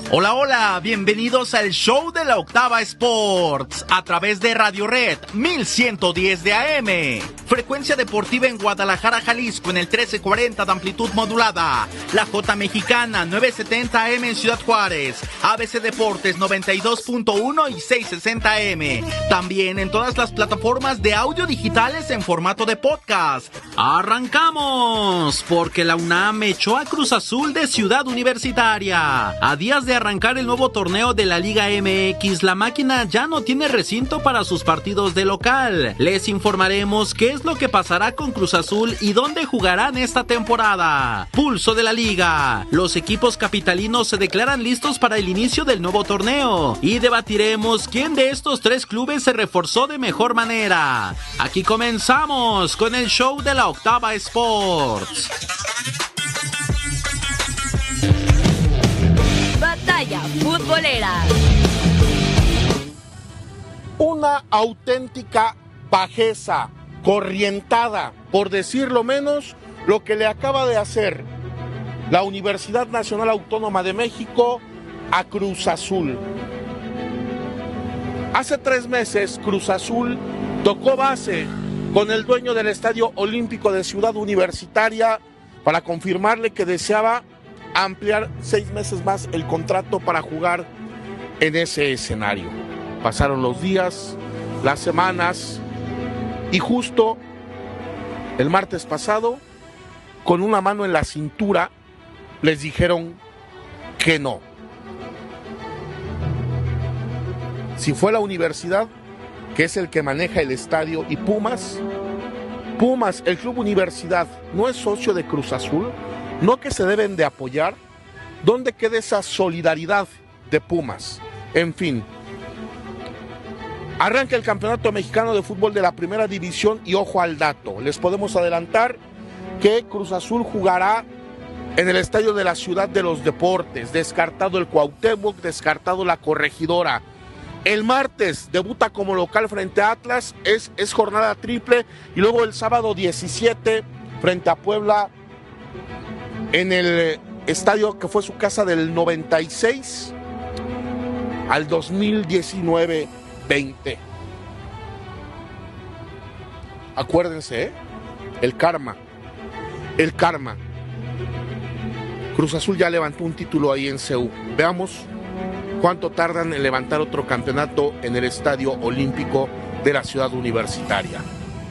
Hola, hola, bienvenidos al show de la Octava Sports a través de Radio Red 1110 de AM. Frecuencia deportiva en Guadalajara, Jalisco en el 1340 de amplitud modulada. La J Mexicana 970 AM en Ciudad Juárez. ABC Deportes 92.1 y 660 AM. También en todas las plataformas de audio digitales en formato de podcast. ¡Arrancamos! Porque la UNAM echó a Cruz Azul de Ciudad Universitaria. A días de arrancar el nuevo torneo de la Liga MX, la máquina ya no tiene recinto para sus partidos de local. Les informaremos qué es lo que pasará con Cruz Azul y dónde jugarán esta temporada. Pulso de la Liga. Los equipos capitalinos se declaran listos para el inicio del nuevo torneo y debatiremos quién de estos tres clubes se reforzó de mejor manera. Aquí comenzamos con el show de la Octava Sports. Batalla futbolera. Una auténtica bajeza, corrientada, por decirlo menos, lo que le acaba de hacer la Universidad Nacional Autónoma de México a Cruz Azul. Hace 3 meses, Cruz Azul tocó base con el dueño del Estadio Olímpico de Ciudad Universitaria para confirmarle que deseaba ampliar 6 meses más el contrato para jugar en ese escenario. Pasaron los días, las semanas, y justo el martes pasado, con una mano en la cintura, les dijeron que no. Si fue la universidad, que es el que maneja el estadio, y Pumas, el Club Universidad, no es socio de Cruz Azul, no que se deben de apoyar. ¿Dónde queda esa solidaridad de Pumas? En fin, arranca el Campeonato Mexicano de Fútbol de la Primera División y ojo al dato, les podemos adelantar que Cruz Azul jugará en el Estadio de la Ciudad de los Deportes, descartado el Cuauhtémoc, descartado la Corregidora. El martes debuta como local frente a Atlas, es jornada triple, y luego el sábado 17 frente a Puebla en el estadio que fue su casa del 96 al 2019-20. Acuérdense, el karma. Cruz Azul ya levantó un título ahí en CU. Veamos cuánto tardan en levantar otro campeonato en el Estadio Olímpico de la Ciudad Universitaria.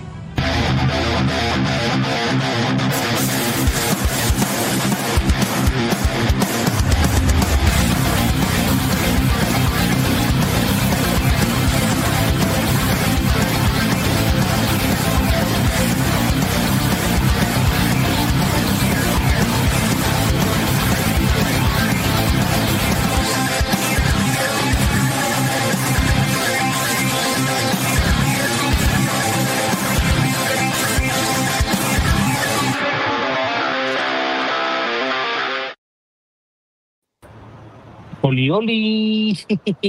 Oli, oli.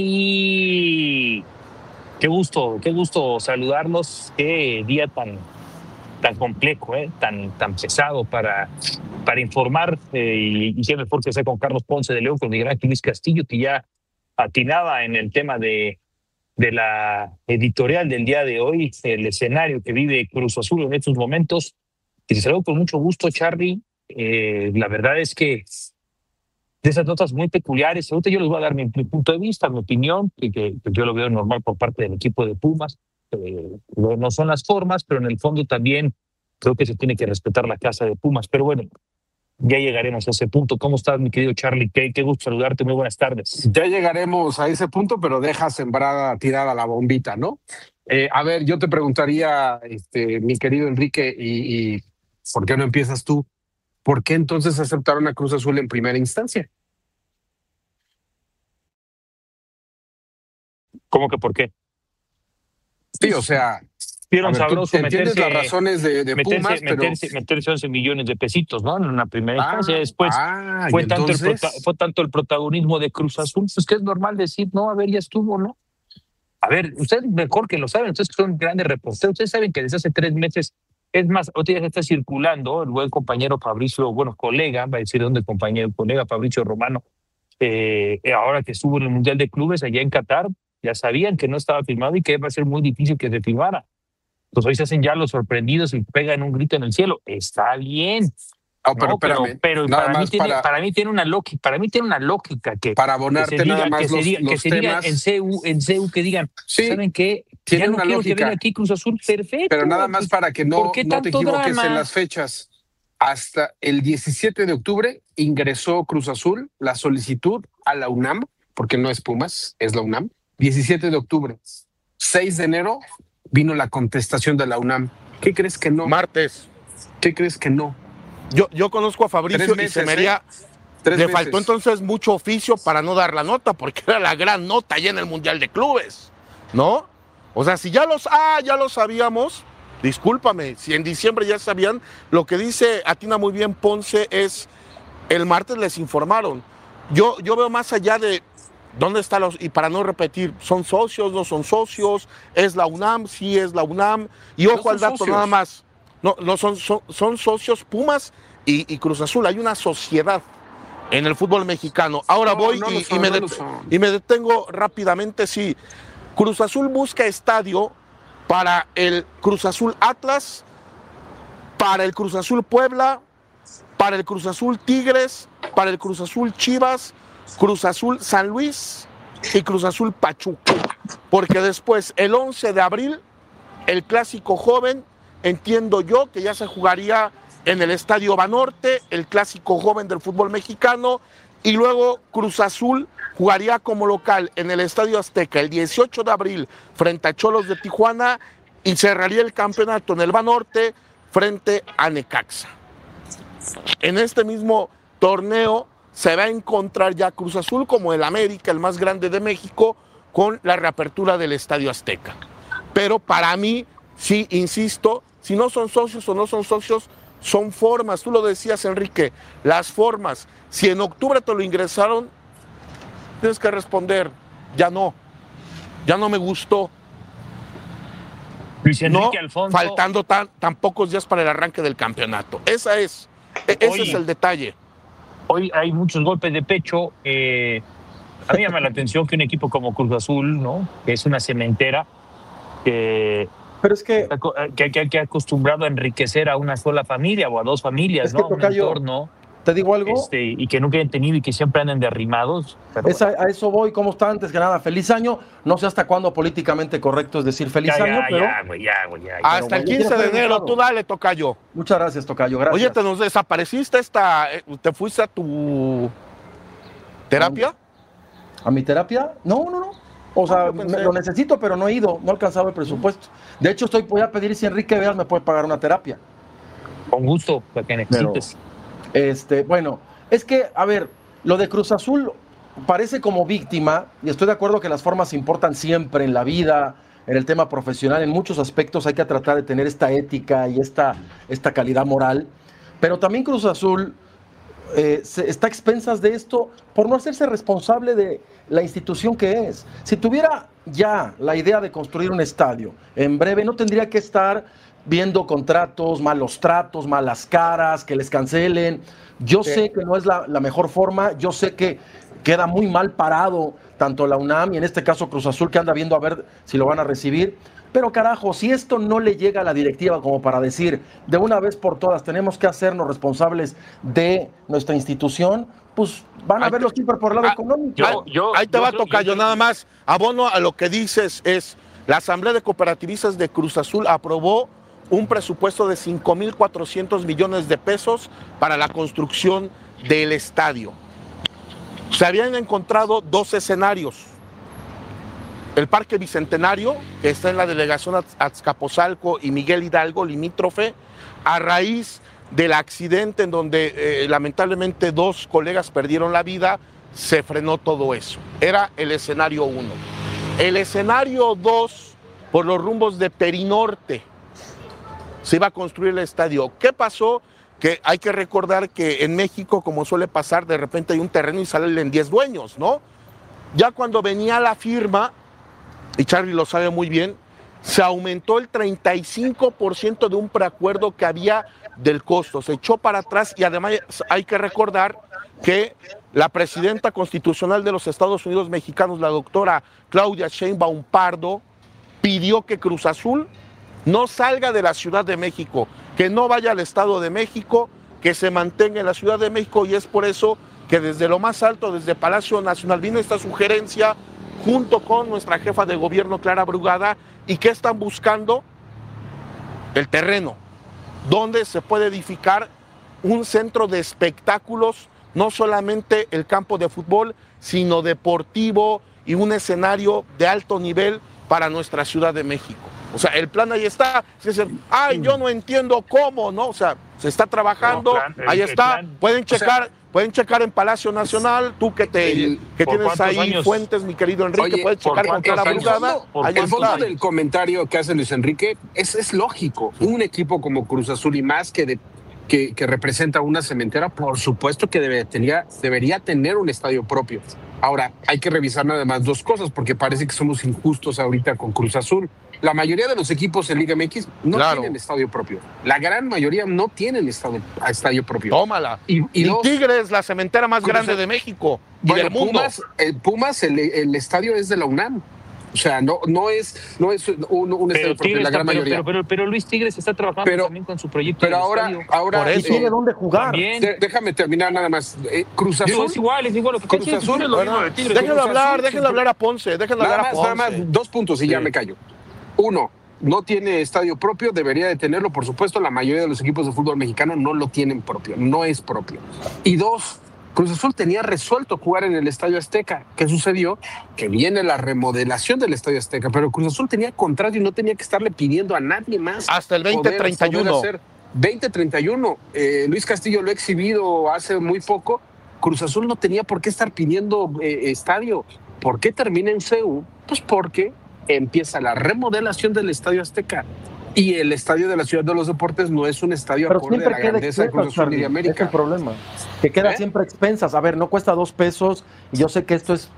Qué gusto saludarlos. Qué día tan complejo, tan pesado para informar. Y siempre mejor que sea con Carlos Ponce de León, con Miguel Ángel Luis Castillo, que ya atinaba en el tema de la editorial del día de hoy, el escenario que vive Cruz Azul en estos momentos. Y te saludo con mucho gusto, Charly. La verdad es que de esas notas muy peculiares, ahorita yo les voy a dar mi punto de vista, mi opinión, que yo lo veo normal por parte del equipo de Pumas. No son las formas, pero en el fondo también creo que se tiene que respetar la casa de Pumas. Pero bueno, ya llegaremos a ese punto. ¿Cómo estás, mi querido Charly? Qué gusto saludarte, muy buenas tardes. Ya llegaremos a ese punto, pero deja sembrada, tirada la bombita, ¿no? A ver, yo te preguntaría, mi querido Enrique, y ¿por qué no empiezas tú? ¿Por qué entonces aceptaron a Cruz Azul en primera instancia? ¿Cómo que por qué? Sí, o sea, vieron sabroso entiendes las razones de Pumas, pero meterse 11 millones de pesitos, ¿no? En una primera instancia. Después fue tanto el protagonismo de Cruz Azul, pues que es normal decir, no, a ver, ya estuvo, ¿no? A ver, ustedes mejor que lo saben, ustedes que son grandes reporteros, ustedes saben que desde hace 3 meses, es más, ahorita ya está circulando el buen compañero Fabricio, bueno, colega, va a decir dónde compañero, colega Fabricio Romano, ahora que estuvo en el Mundial de Clubes allá en Qatar, ya sabían que no estaba firmado y que iba a ser muy difícil que se firmara. Entonces hoy se hacen ya los sorprendidos y pegan un grito en el cielo. Está bien. Pero espérame, pero para mí tiene una lógica que para abonarte que se nada diga, más que se diga, los que se diga temas. en CU que digan, Sí, ¿saben qué? tiene Ya no una quiero lógica. que venga aquí Cruz Azul, perfecto. Pero nada más para que no qué te tanto equivoques drama? en las fechas. Hasta el 17 de octubre ingresó Cruz Azul la solicitud a la UNAM, porque no es Pumas, es la UNAM. 17 de octubre. 6 de enero vino la contestación de la UNAM. ¿Qué crees que no? Martes. ¿Qué crees que no? Yo conozco a Fabricio 3 meses, y se me haría... 3 Le meses. faltó entonces mucho oficio para no dar la nota, porque era la gran nota allá en el Mundial de Clubes, ¿no? O sea, si ya lo sabíamos, discúlpame, si en diciembre ya sabían, lo que dice atina muy bien Ponce es, el martes les informaron. Yo veo más allá de dónde están y para no repetir, ¿son socios, no son socios? ¿Es la UNAM? Sí, es la UNAM. Y ojo No al dato, socios. nada más. No son socios Pumas y Cruz Azul. Hay una sociedad en el fútbol mexicano. Ahora y me detengo rápidamente. Sí, Cruz Azul busca estadio para el Cruz Azul Atlas, para el Cruz Azul Puebla, para el Cruz Azul Tigres, para el Cruz Azul Chivas, Cruz Azul San Luis y Cruz Azul Pachuca. Porque después, el 11 de abril, el clásico joven, entiendo yo que ya se jugaría en el Estadio Banorte, el clásico joven del fútbol mexicano, y luego Cruz Azul jugaría como local en el Estadio Azteca el 18 de abril frente a Cholos de Tijuana y cerraría el campeonato en el Banorte frente a Necaxa. En este mismo torneo se va a encontrar ya Cruz Azul como el América, el más grande de México, con la reapertura del Estadio Azteca. Pero para mí, sí, insisto, si no son socios o no son socios, son formas. Tú lo decías, Enrique, las formas. Si en octubre te lo ingresaron, tienes que responder, ya no me gustó. Luis Enrique Alfonso, faltando tan pocos días para el arranque del campeonato. Ese es el detalle. Hoy hay muchos golpes de pecho. A mí me llama la atención que un equipo como Cruz Azul, ¿no? Que es una cementera, Pero es que ha acostumbrado a enriquecer a una sola familia o a dos familias, Es que, ¿no? Un tocayo, entorno, te digo algo, y que nunca han tenido y que siempre anden derrimados. Pero a eso voy. ¿Cómo está? Antes que nada, feliz año. No sé hasta cuándo políticamente correcto es decir feliz año, pero ya. Hasta el 15 de enero, tú dale, tocayo. muchas gracias, tocayo. Gracias. Oye, te nos desapareciste ¿te fuiste a tu terapia? ¿A mi terapia? No. O sea, yo pensé. lo necesito, pero no he ido. No he alcanzado el presupuesto. De hecho, voy a pedir si Enrique Veas me puede pagar una terapia. Con gusto, para que necesites. Bueno, es que, a ver, lo de Cruz Azul parece como víctima, y estoy de acuerdo que las formas importan siempre en la vida, en el tema profesional, en muchos aspectos hay que tratar de tener esta ética y esta calidad moral, pero también Cruz Azul está a expensas de esto por no hacerse responsable de la institución que es. Si tuviera ya la idea de construir un estadio, en breve no tendría que estar viendo contratos, malos tratos, malas caras, que les cancelen. Yo sé que no es la mejor forma, yo sé que queda muy mal parado tanto la UNAM y en este caso Cruz Azul, que anda viendo a ver si lo van a recibir. Pero carajo, si esto no le llega a la directiva como para decir de una vez por todas tenemos que hacernos responsables de nuestra institución, pues van a verlo siempre por el lado económico. Ahí te va, tocayo, nada más. Abono a lo que dices es, la Asamblea de Cooperativistas de Cruz Azul aprobó un presupuesto de 5,400 millones de pesos para la construcción del estadio. Se habían encontrado dos escenarios. El Parque Bicentenario, que está en la delegación Azcapotzalco, y Miguel Hidalgo, limítrofe, a raíz del accidente en donde lamentablemente 2 colegas perdieron la vida, se frenó todo eso. Era el escenario 1. El escenario 2, por los rumbos de Perinorte, se iba a construir el estadio. ¿Qué pasó? Que hay que recordar que en México, como suele pasar, de repente hay un terreno y salen 10 dueños, ¿no? Ya cuando venía la firma, y Charlie lo sabe muy bien, se aumentó el 35% de un preacuerdo que había del costo. Se echó para atrás y además hay que recordar que la presidenta constitucional de los Estados Unidos mexicanos, la doctora Claudia Sheinbaum Pardo, pidió que Cruz Azul no salga de la Ciudad de México, que no vaya al Estado de México, que se mantenga en la Ciudad de México, y es por eso que desde lo más alto, desde Palacio Nacional, vino esta sugerencia junto con nuestra jefa de gobierno, Clara Brugada, y que están buscando el terreno donde se puede edificar un centro de espectáculos, no solamente el campo de fútbol, sino deportivo y un escenario de alto nivel para nuestra Ciudad de México. O sea, el plan ahí está. Ay, yo no entiendo cómo, ¿no? O sea, se está trabajando, ahí está. Pueden checar en Palacio Nacional, tú que tienes ahí años? Fuentes, mi querido Enrique, Oye, puedes checar con Clara Brugada. El fondo del comentario que hace Luis Enrique es lógico. Un equipo como Cruz Azul y más que representa una cementera, por supuesto que debería tener un estadio propio. Ahora, hay que revisar nada más dos cosas, porque parece que somos injustos ahorita con Cruz Azul. La mayoría de los equipos en Liga MX no tienen estadio propio. La gran mayoría no tienen estadio propio. Tómala. Y Tigres, la cementera más grande de México y del mundo. Pumas, el estadio es de la UNAM. O sea, no es un estadio propio, la gran mayoría. Pero Luis Tigres está trabajando también con su proyecto. Pero ahora por eso tiene dónde jugar. Déjame terminar nada más. Cruz Azul es igual lo que Cruz Azul. Déjenlo hablar a Ponce. Nada más, 2 puntos y ya me callo. 1, no tiene estadio propio, debería de tenerlo, por supuesto. La mayoría de los equipos de fútbol mexicano no lo tienen propio, no es propio. Y 2, Cruz Azul tenía resuelto jugar en el Estadio Azteca. ¿Qué sucedió? Que viene la remodelación del Estadio Azteca, pero Cruz Azul tenía contrato y no tenía que estarle pidiendo a nadie más. Hasta el 2031. 2031. Luis Castillo lo ha exhibido hace muy poco. Cruz Azul no tenía por qué estar pidiendo estadio. ¿Por qué termina en CEU? Pues porque empieza la remodelación del Estadio Azteca. Y el estadio de la Ciudad de los Deportes no es un estadio acorde a la grandeza de Cruz Azul y de América. Es el problema, que queda siempre a expensas. A ver, no cuesta 2 pesos, y yo sé que esto es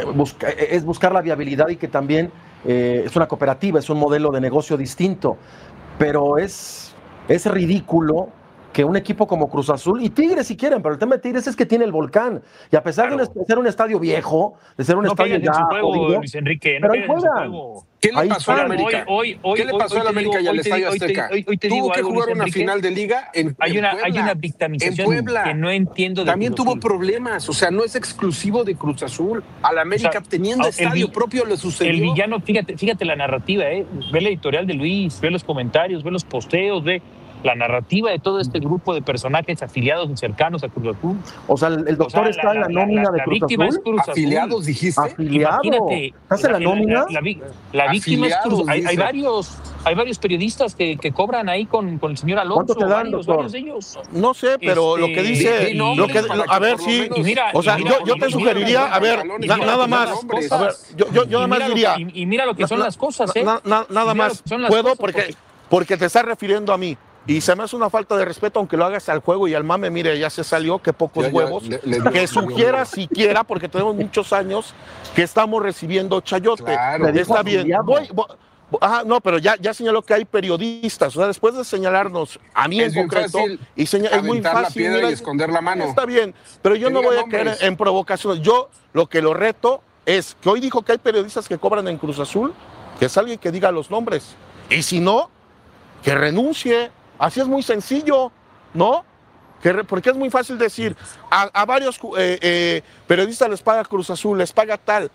buscar la viabilidad y que también es una cooperativa, es un modelo de negocio distinto, pero es ridículo que un equipo como Cruz Azul y Tigres si quieren, pero el tema de Tigres es que tiene el volcán, y a pesar de ser un estadio viejo, de ser un estadio ya jodido, Luis Enrique, pero ahí juegan. ¿Qué le pasó a América? ¿Qué le pasó a América y al Estadio Azteca? Tuvo que jugar una final de liga en Puebla. Hay una victimización que no entiendo. También tuvo problemas, o sea, no es exclusivo de Cruz Azul. Al América teniendo estadio propio le sucedió. El villano, fíjate la narrativa, ve la editorial de Luis, ve los comentarios, ve los posteos, ve la narrativa de todo este grupo de personajes afiliados y cercanos a Cruz Azul. O sea, el doctor está en la nómina de Cruz Azul. ¿Afiliados dijiste? Afiliado. ¿Estás en la nómina? La víctima es Cruz Azul. Hay varios periodistas que cobran ahí con el señor Alonso. ¿Cuánto te dan, doctor? Varios de ellos. No sé, pero lo que dice... a ver, sí. O sea, yo te sugeriría, a ver, nada más. A ver, yo nada más diría... Y mira lo que son las cosas, Nada más. Puedo porque te estás refiriendo a mí. Y se me hace una falta de respeto, aunque lo hagas al juego y al mame, mire, ya se salió, qué pocos huevos, que sugiera siquiera, porque tenemos muchos años que estamos recibiendo chayote. Claro, está bien. No, pero ya señaló que hay periodistas, o sea, después de señalarnos a mí en concreto, es muy fácil la piedra y esconder la mano. Está bien, pero yo no voy a caer en provocaciones. Yo lo que lo reto es que hoy dijo que hay periodistas que cobran en Cruz Azul, que es alguien que diga los nombres, y si no, que renuncie. Así es muy sencillo, ¿no? Porque es muy fácil decir, a varios periodistas les paga Cruz Azul, les paga tal.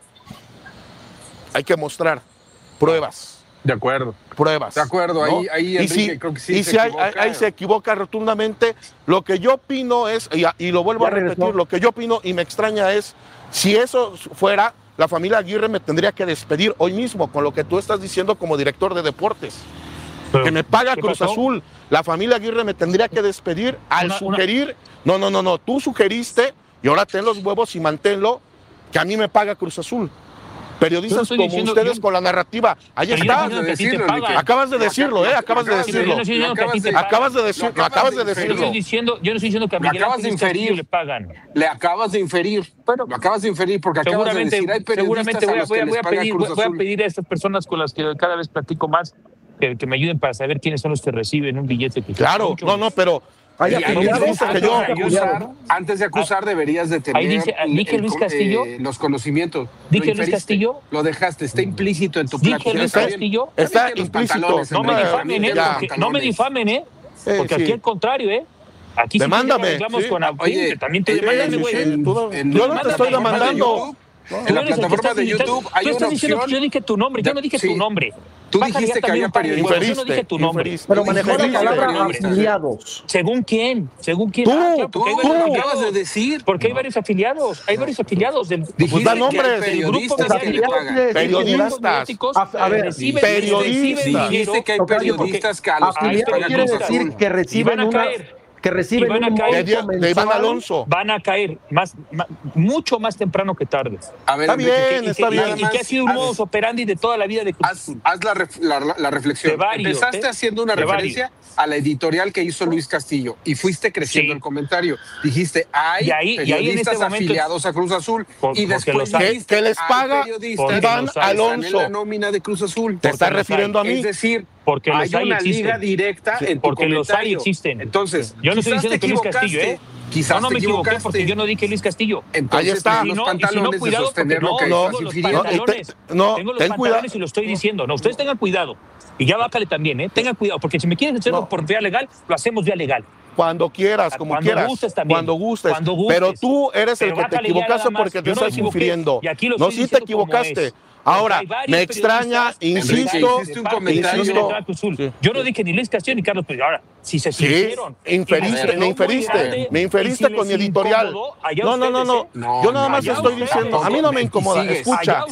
Hay que mostrar pruebas. De acuerdo. Pruebas. De acuerdo, ¿no? ahí Enrique, creo que sí se equivoca. Ahí se equivoca rotundamente. Lo que yo opino es, y lo vuelvo a repetir, lo que yo opino y me extraña es, si eso fuera, la familia Aguirre me tendría que despedir hoy mismo, con lo que tú estás diciendo como director de deportes. Que me paga Cruz Azul. La familia Aguirre me tendría que despedir al sugerir. No. Tú sugeriste y ahora ten los huevos y manténlo, que a mí me paga Cruz Azul. Periodistas como ustedes con la narrativa. Ahí está. Acabas de decirlo, Acabas de decirlo. Acabas de decirlo. Yo no estoy diciendo que a Miguel Ángel Castillo le pagan. Le acabas de inferir. Bueno, lo acabas de inferir porque acabas de decir, hay periodistas a los que les paga Cruz Azul. Voy a pedir a estas personas con las que cada vez platico más que me ayuden para saber quiénes son los que reciben un billete. Claro, pero Hay afiliados antes de acusar deberías de tener dije Luis Castillo. Los conocimientos. Dije Luis Castillo. Lo dejaste, está implícito en tu Dije plática. Luis Castillo. Está implícito. No me difamen, porque aquí al contrario, Aquí demándame. Sí. Con Oye, también te demandan, güey. Yo no te estoy demandando. En la plataforma de YouTube hay una opción. Yo dije tu nombre, yo no dije tu nombre. Tú dijiste que había periodistas. Yo no dije tu nombre. Pero manejó la palabra afiliados. ¿Según quién? Tú acabas de decir. Porque hay varios afiliados. Hay varios afiliados del da nombres. Periodistas. A ver, periodistas. Dijiste que hay periodistas que a los afiliados quiere decir que reciben de Iván Alonso. Van a caer mucho más temprano que tarde. A ver, está bien. Y que ha sido un modus operandi de toda la vida de Cruz. Haz la reflexión. De varios, empezaste haciendo una referencia a la editorial que hizo Luis Castillo y fuiste creciendo el comentario. Dijiste, hay periodistas afiliados a Cruz Azul y después que les paga Iván Alonso. En la nómina de Cruz Azul. ¿Te estás refiriendo a mí? Es decir, porque hay una liga directa en tu porque comentario. Los hay existen. Entonces, yo no estoy diciendo que Luis Castillo, Quizás no me equivoqué porque yo no dije Luis Castillo. Entonces, ahí está. Los pantalones de sostener lo que estás infiriendo. Tengo los pantalones y lo estoy diciendo. No, ustedes tengan cuidado. Y ya bájale también, tengan cuidado, porque si me quieren hacerlo por vía legal, lo hacemos vía legal. Cuando quieras, como cuando quieras. Gustes también. Cuando gustes. Pero tú eres el que te equivocaste porque te estás infiriendo. No, sí te equivocaste. Ahora, me extraña, insisto. Yo no dije ni Luis Castillo ni Carlos Pérez. Ahora, si se hicieron. Me inferiste con mi editorial. No. Yo nada más estoy diciendo. A mí no me incomoda. Escucha.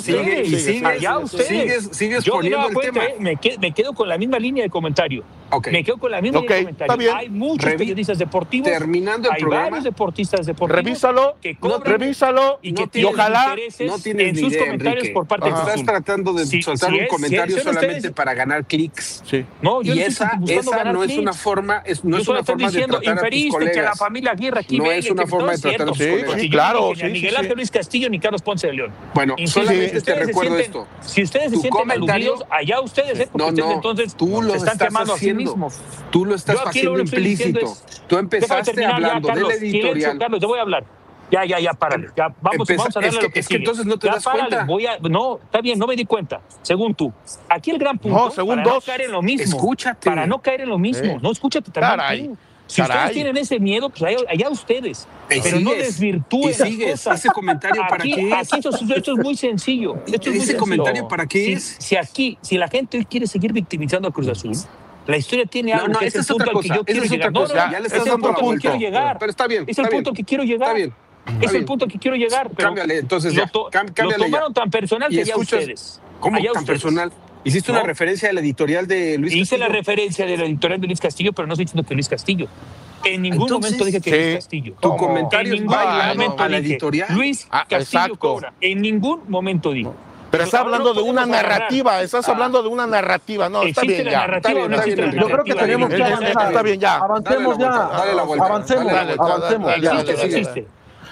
Sigues poniendo el tema. Me quedo con la misma línea de comentario. Me quedo con la misma línea de comentario. Hay muchos periodistas deportivos. Terminando el programa. Hay varios deportistas deportivos. Revísalo. Y ojalá no tienes en sus comentarios por parte de Estás tratando de soltar un comentario solamente para ganar clics. No, y esa no es una forma, no es una forma de tratar a tus colegas. Que la familia Aguirre aquí no es una forma de tratar a tus colegas. Sí, claro. Ni Miguel Ángel Luis Castillo ni Carlos Ponce de León. Bueno, solamente te recuerdo esto. Si ustedes se sienten aludidos, allá ustedes, porque ustedes entonces están quemando a sí mismos. Tú lo estás haciendo implícito. Tú empezaste hablando del editorial. Carlos, te voy a hablar. Ya, párale. Ya, vamos a darle lo que es que entonces no te das cuenta. No, está bien, no me di cuenta. Según tú. Aquí el gran punto, según no caer en lo mismo. Escúchate. Para no caer en lo mismo. No, escúchate también. Caray. Tú. Si ustedes tienen ese miedo, pues allá ustedes. Pero no desvirtúen las cosas. ¿Ese comentario para qué es? Esto es muy sencillo. ¿Ese comentario para qué es? Si la gente hoy quiere seguir victimizando a Cruz Azul, la historia tiene algo que es el punto al que yo quiero llegar. Ya le estás dando la vuelta. Pero está bien. Es el punto al que quiero llegar. Está bien. Es el punto que quiero llegar. Pero cámbiale, entonces ya. Lo tomaron tan personal que ya ustedes. ¿Cómo tan personal? ¿Hiciste una referencia a la editorial de Luis Castillo? Hice la referencia de la editorial de Luis Castillo, pero no estoy diciendo que Luis Castillo. En ningún momento dije que Luis Castillo. Tu comentario es válido a la editorial. Luis Castillo cobra. En ningún momento dije. Pero estás hablando de una narrativa, hablando de una narrativa. No, está bien ya. Yo creo que tenemos que avanzar. Está bien ya. Avancemos ya. Dale la vuelta. Avancemos. Existe.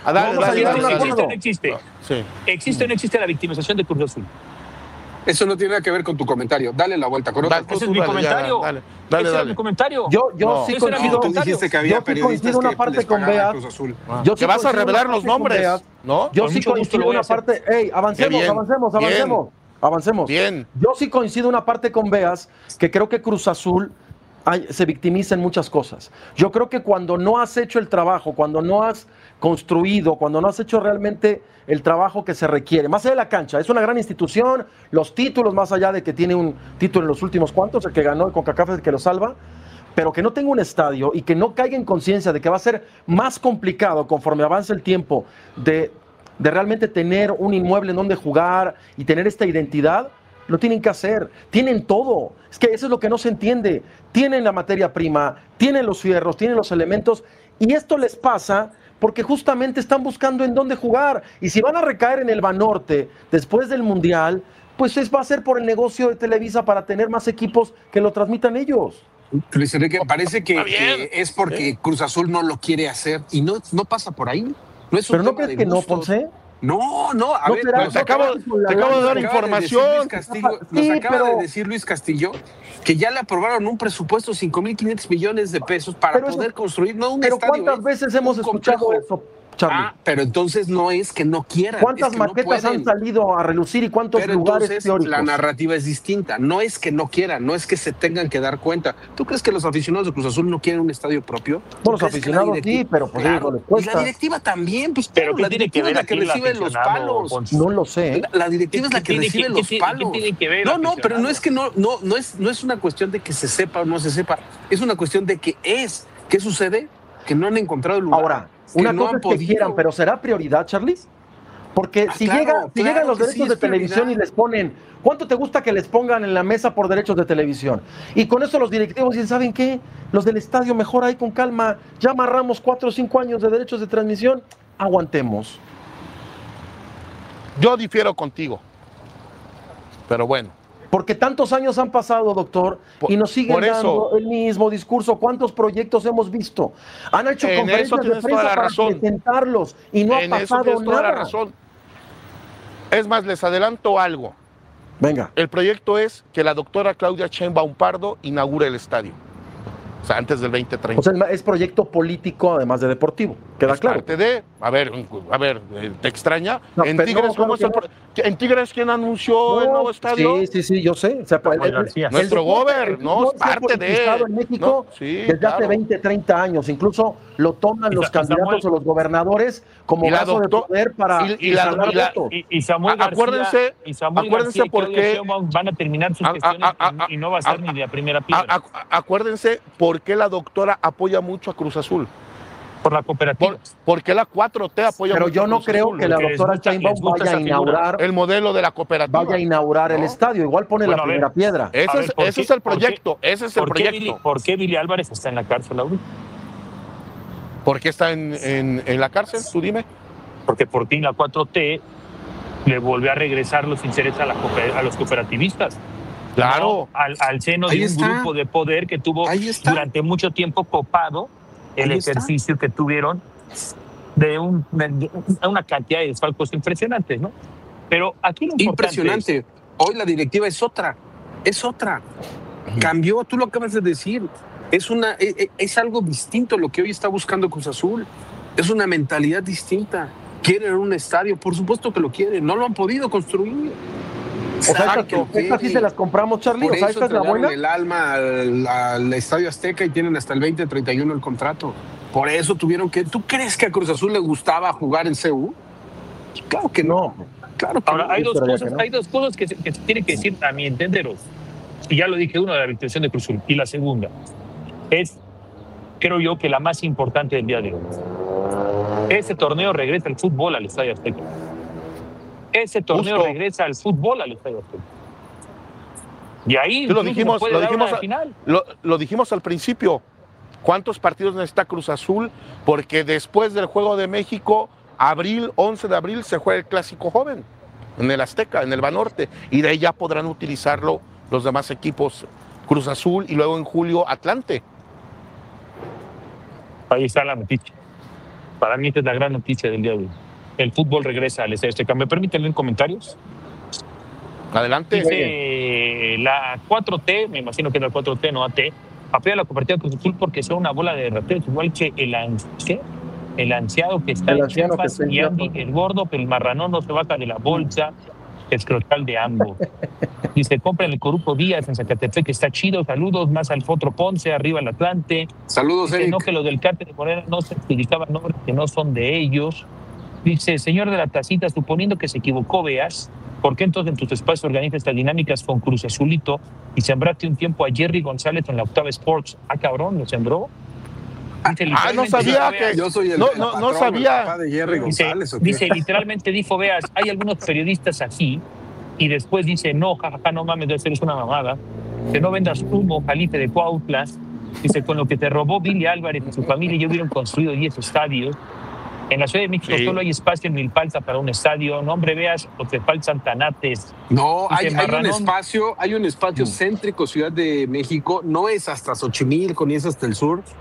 ¿Existe o no existe la victimización de Cruz Azul? Eso no tiene nada que ver con tu comentario. Dale la vuelta. Ese es mi comentario. Ese es mi comentario. Yo sí coincido. Tú dijiste que había periodistas que les pagaban a Cruz Azul. Que vas a revelar los nombres, ¿no? Yo sí coincido una parte. Avancemos. Bien. Yo sí coincido una parte con Beas, que creo que Cruz Azul se victimiza en muchas cosas. Yo creo que cuando no has hecho el trabajo, cuando no has construido, cuando no has hecho realmente el trabajo que se requiere, más allá de la cancha, es una gran institución, los títulos, más allá de que tiene un título en los últimos cuantos, el que ganó el CONCACAF es el que lo salva, pero que no tenga un estadio y que no caiga en conciencia de que va a ser más complicado conforme avance el tiempo de realmente tener un inmueble en donde jugar y tener esta identidad, lo tienen que hacer. Tienen todo. Es que eso es lo que no se entiende. Tienen la materia prima, tienen los fierros, tienen los elementos, y esto les pasa porque justamente están buscando en dónde jugar. Y si van a recaer en el Banorte después del Mundial, pues va a ser por el negocio de Televisa para tener más equipos que lo transmitan ellos. Luis Enrique, parece que es porque Cruz Azul no lo quiere hacer y no pasa por ahí. No es un ¿Pero no tema crees de que no, gustos. Ponce? No, a ¿No ver, será- nos te acabo de dar información. Nos acaba pero- de decir Luis Castillo que ya le aprobaron un presupuesto de 5,500 millones de pesos para Pero eso- poder construir, no un Pero estadio. ¿cuántas veces hemos un escuchado complejo. eso, Charlie? Pero entonces no es que no quieran. ¿Cuántas es que no maquetas han pueden. salido a relucir y cuántos Pero lugares entonces teóricos? la narrativa es distinta. No es que no quieran, no es que se tengan que dar cuenta. ¿Tú crees que los aficionados de Cruz Azul no quieren un estadio propio? ¿Tú Bueno, los crees que aficionados la directiva- sí, pero pues Claro, digo, les y cuesta. la directiva también, pues Pero ¿qué la tiene que directiva ver es la que aquí el recibe los aficionado palos. con No lo sé. La directiva es la que ¿Qué tiene recibe que- los qué palos. tiene que ver No, aficionado? pero no es que no es una cuestión de que se sepa o no se sepa. Es una cuestión de que es. ¿Qué sucede? Que no han encontrado el lugar. Ahora, que una no cosa han es que podido. quieran, pero ¿será prioridad, Charlie? Porque si claro llegan los que derechos sí, de es televisión prioridad. y les ponen, ¿cuánto te gusta que les pongan en la mesa por derechos de televisión? Y con eso los directivos dicen, ¿saben qué? Los del estadio mejor ahí con calma, ya amarramos 4 o 5 años de derechos de transmisión, aguantemos. Yo difiero contigo. Pero bueno. Porque tantos años han pasado, doctor, y nos siguen por eso- dando el mismo discurso. ¿Cuántos proyectos hemos visto? Han hecho En eso conferencias de tienes toda prensa la para razón. presentarlos y no ha En eso pasado tienes toda nada. la razón. Es más, les adelanto algo. Venga. El proyecto es que la doctora Claudia Sheinbaum Pardo inaugure el estadio. O sea, antes del 2030. O sea, es proyecto político además de deportivo. Queda Es claro. parte de, a ver, ¿te extraña? No, en pero Tigres, no, ¿cómo es claro ¿En Tigres quién anunció el nuevo estadio? Sí, yo sé. O sea, pues, Samuel García. Nuestro gober, ¿no? Es se ha parte de- politizado en México No, sí, desde claro. hace 20, 30 años. Incluso lo toman Y los Samuel- candidatos o los gobernadores como Y la brazo de doctor- poder para y la- jalar y la- votos. Y Samuel García, Acuérdense- y Samuel acuérdense García y por Claudia qué- Sheinbaum van a terminar sus gestiones y no va a ser ni de la primera piedra Acuérdense por qué la doctora apoya mucho a Cruz Azul. por la cooperativa. ¿Por qué la 4T apoya Pero mucho yo a no Cruz creo Azul? que la porque les doctora gusta- Sheinbaum les gusta vaya a esa figura. inaugurar, El modelo de la cooperativa. el ¿no? estadio. Igual pone Bueno, la a ver. primera piedra. A ver, ¿por Ese qué- es el por qué- proyecto. Ese es el ¿Por qué proyecto. ¿Por qué Billy Álvarez está en la cárcel ahorita? ¿Por qué está en la cárcel? Tú dime. Porque por fin la 4T le volvió a regresar los intereses a los cooperativistas. Claro. ¿No? Al seno Ahí de un está. grupo de poder que tuvo Ahí está. durante mucho tiempo copado el Ahí está. ejercicio que tuvieron de una cantidad de desfalcos impresionantes, ¿no? Pero aquí lo importante Impresionante. Hoy la directiva es otra. Cambió, tú lo acabas de decir. Es algo distinto lo que hoy está buscando Cruz Azul. Es una mentalidad distinta. Quieren un estadio, por supuesto que lo quieren. No lo han podido construir. O sea, Exacto. estas sí se las compramos, Charlie. Por O sea, eso esta es la entregaron buena. el alma al Estadio Azteca y tienen hasta el 2031 el contrato. Por eso tuvieron que... ¿Tú crees que a Cruz Azul le gustaba jugar en CU? Claro que no. Claro que Ahora, no. hay dos esperaría cosas, que no. hay dos cosas que se tienen que decir a mi entender. Y ya lo dije, una de la victorización de Cruz Azul. Y la segunda es, creo yo, que la más importante del día de hoy. Ese torneo regresa al fútbol al Estadio Azteca. Ese torneo Justo. regresa al fútbol al Estadio Azteca. Y ahí Sí, lo incluso dijimos, se puede lo dar dijimos, una final. lo dijimos al principio. ¿Cuántos partidos necesita Cruz Azul? Porque después del Juego de México, 11 de abril, se juega el Clásico Joven en el Azteca, en el Banorte. Y de ahí ya podrán utilizarlo los demás equipos, Cruz Azul y luego en julio Atlante. Ahí está la noticia. Para mí esta es la gran noticia del día de hoy. El fútbol regresa al Estadio Azteca. ¿Me permiten leer comentarios? Adelante. Dice la 4T, me imagino que es la 4T, no AT, apoya a la cooperativa Cruz Azul porque son una bola de rateros, igual que el anciano que está El en anciano que Chiapas está en y Andy, Chiapas. el gordo, pero el marranón no se baja de la bolsa escrotal de ambos. Dice, compren el Coruco Díaz en Zacatepec, que está chido, saludos, más al Fotro Ponce, arriba el Atlante. Saludos, Dice, Eric. no, que los del cártel de Morena no se utilizaban nombres que no son de ellos. Dice, señor de la tacita, suponiendo que se equivocó, Veas, ¿por qué entonces en tus espacios organizas estas dinámicas con Cruz Azulito y sembraste un tiempo a Jerry González en la Octava Sports? Ah, cabrón, ¿lo sembró? Dice, no literalmente, sabía dijo que- Veas, Yo soy el No, el no, no patrón, sabía. el papá de Jerry Dice, González. ¿o qué? dice, literalmente dijo, Veas, hay algunos periodistas aquí, y después dice, no, jajaja, no mames, debe ser una mamada, que no vendas humo, Jalife de Cuautla. Dice, con lo que te robó Billy Álvarez y su familia ya hubieran construido 10 estadios. En la Ciudad de México Sí. solo hay espacio en Milpalta para un estadio. No, hombre, Veas, o te faltan tanates. No, Dice hay un Marranón. espacio céntrico, Ciudad de México, no es hasta Xochimilco ni es hasta el sur,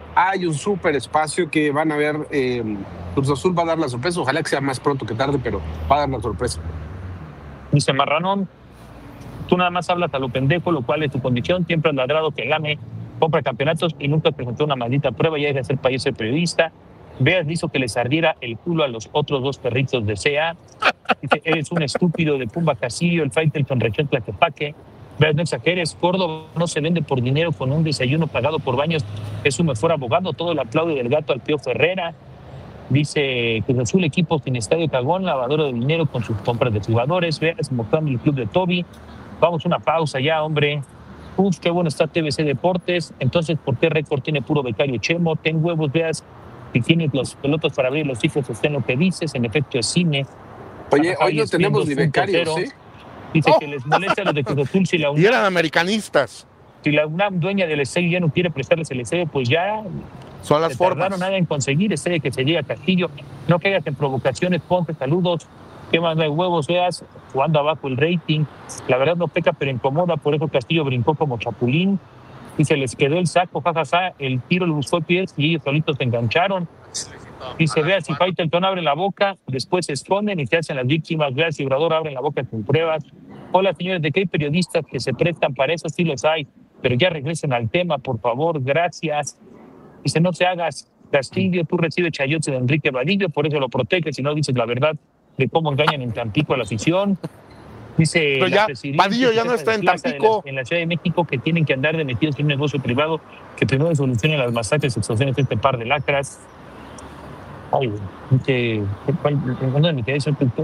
hay un súper espacio que van a ver. Cruz Azul va a dar la sorpresa. Ojalá que sea más pronto que tarde, pero va a dar la sorpresa. Dice Marranón, tú nada más hablas a lo pendejo, lo cual es tu condición. Siempre has ladrado que gane, compra campeonatos y nunca presentó una maldita prueba. Ya deja de ser país de periodista. Veas, hizo que les ardiera el culo a los otros 2 perritos de CA. Dice, eres un estúpido de Pumba Casillo, el Faitelson región Tlaquepaque. Veas, no exageres, Córdoba no se vende por dinero con un desayuno pagado por Baños. Es un mejor abogado, todo el aplaude del gato al Pío Ferrera. Dice Cruz Azul, equipo sin estadio cagón, lavadero de dinero con sus compras de jugadores. Veas, mostrando el club de Toby. Vamos una pausa ya, hombre. Uf, qué bueno está TVC Deportes. Entonces, ¿por qué récord tiene puro becario Chemo? Ten huevos, veas. Si tienes los pelotas para abrir los hijos, usted lo que dices, en efecto es cine. Oye, hoy no tenemos ni becarios, ¿sí? Dice que les molesta a los de Cruz Azul si la UNAM, Y eran americanistas. si la UNAM, dueña del estadio, ya no quiere prestarles el estadio, pues ya Son las se formas. tardaron nada en conseguir estadio que se llegue a Castillo. No caigas en provocaciones, ponte saludos. ¿Qué más no hay huevos? Veas, jugando abajo el rating. La verdad no peca, pero incomoda, por eso Castillo brincó como chapulín. Y se les quedó el saco, jajaja, el tiro le buscó pies y ellos solitos se engancharon. Y se vea si Faitelson abre la boca, después se esconden y se hacen las víctimas. Vea si Obrador abre la boca sin pruebas. Hola, señores, ¿de qué hay periodistas que se prestan para eso? Sí los hay, pero ya regresen al tema, por favor, gracias. Dice, no se hagas, Castillo, tú recibes chayotes de Enrique Vadillo, por eso lo proteges y no dices la verdad de cómo engañan en Tampico a la afición. Dice, pero ya, Vadillo ya no está en Tampico. En la Ciudad de México, que tienen que andar de metidos en un negocio privado que primero solucione las masacres y extorsiones de este par de lacras. Ay, dice, ¿dónde me quedé ese punto?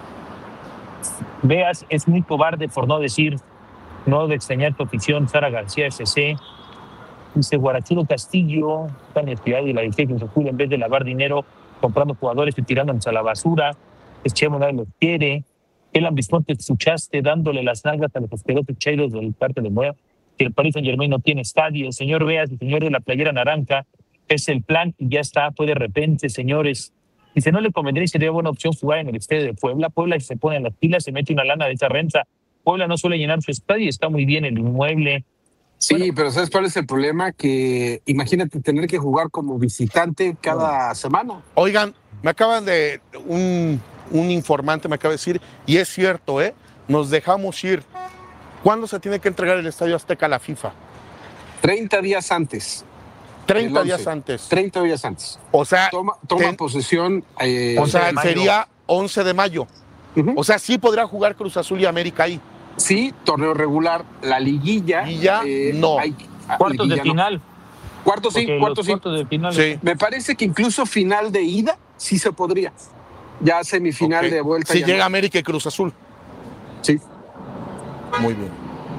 Veas, es muy cobarde por no decir, no de extrañar tu afición, Sara García SC. Dice, Guarachudo Castillo, está en el ciudad y la dije que se Azul en vez de lavar dinero comprando jugadores y tirándonos a la basura. Es Chemo, nadie los quiere. El ambisón te escuchaste dándole las nalgas a los asquerosos chairos del parte de Moya, que el Paris Saint-Germain no tiene estadio. Señor Veas, el señor de la playera naranja, es el plan y ya está, fue de repente, señores. Dice, no le convendría y sería buena opción jugar en el estadio de Puebla. Puebla se pone en las pilas, se mete una lana de esa renta. Puebla no suele llenar su estadio y está muy bien el inmueble. Sí, Bueno, pero ¿sabes cuál es el problema? Que imagínate tener que jugar como visitante cada semana. Oigan, me acaban de... Un informante me acaba de decir, y es cierto, nos dejamos ir. ¿Cuándo se tiene que entregar el Estadio Azteca a la FIFA? 30 días antes. 30 días antes. 30 días antes. O sea, Toma posesión. o sea, mayo. sería 11 de mayo. Ujú. O sea, sí podrá jugar Cruz Azul y América ahí. Sí, torneo regular, la liguilla. Liguilla, no. cuartos de liguilla no. final. Cuartos sí, Porque cuartos los sí. cuartos de final. Sí. Me parece que incluso final de ida sí se podría. Ya semifinal Ok. de vuelta. Si ya llega no. América y Cruz Azul. Sí. Muy bien.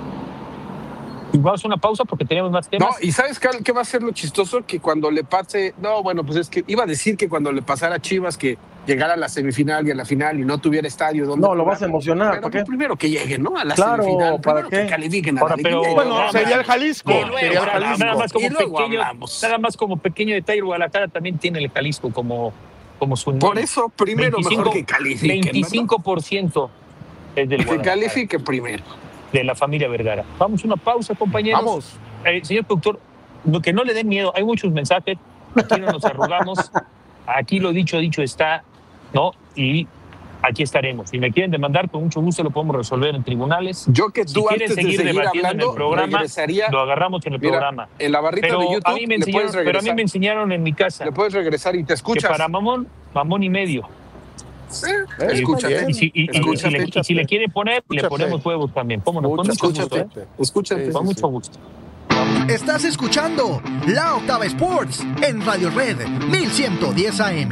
Y vamos a una pausa porque tenemos más No, temas. y ¿sabes qué va a ser lo chistoso? Que cuando le pase... No, bueno, pues es que iba a decir que cuando le pasara a Chivas que llegara a la semifinal y a la final y no tuviera estadio donde No, lo jugar. vas a emocionar. Pero ¿Para pues qué? primero que lleguen, ¿no? A la Claro, semifinal. ¿para Primero qué? que califiquen a Ahora, la pero- liguilla. Bueno, nada sería más. el Jalisco. Y Sería luego, el nada Jalisco. más como Y luego pequeño, hablamos. nada más como pequeño detalle, Guadalajara también tiene el Jalisco como su Por eso, primero 25, mejor que califiquen. 25% es del ¿verdad? Que Guadalajara, califique primero. de la familia Vergara. Vamos a una pausa, compañeros. Vamos. Señor productor, que no le den miedo, hay muchos mensajes, aquí no nos arrugamos, aquí lo dicho está, ¿no? Y aquí estaremos. Si me quieren demandar, con mucho gusto lo podemos resolver en tribunales. Yo que Si tú quieren antes de seguir seguir debatiendo en el hablando, programa, regresaría lo agarramos en el Mira, programa. en la barrita Pero de a YouTube mí me le puedes enseñaron, pero a mí regresar. me enseñaron en mi casa Le puedes regresar y te que escuchas. para mamón y medio. Escúchate. Y si le quiere poner, le Escúchate. ponemos huevos también. Pómonos, con mucho gusto, Escúchate. Escúchate. con mucho gusto. Estás escuchando La Octava Sports en Radio Red 1110 AM.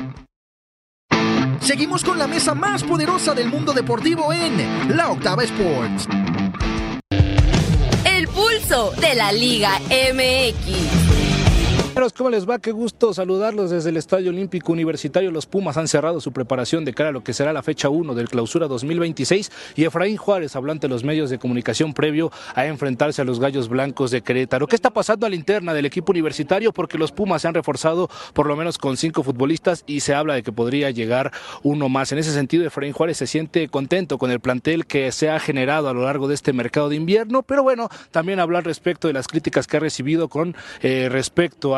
Seguimos con la mesa más poderosa del mundo deportivo en La Octava Sports. El pulso de la Liga MX. ¿Cómo les va? Qué gusto saludarlos desde el Estadio Olímpico Universitario. Los Pumas han cerrado su preparación de cara a lo que será la fecha 1 del Clausura 2026 y Efraín Juárez habló ante los medios de comunicación previo a enfrentarse a los Gallos Blancos de Querétaro. ¿Qué está pasando a la interna del equipo universitario? Porque los Pumas se han reforzado por lo menos con 5 futbolistas y se habla de que podría llegar uno más. En ese sentido, Efraín Juárez se siente contento con el plantel que se ha generado a lo largo de este mercado de invierno, pero bueno, también hablar respecto de las críticas que ha recibido con respecto a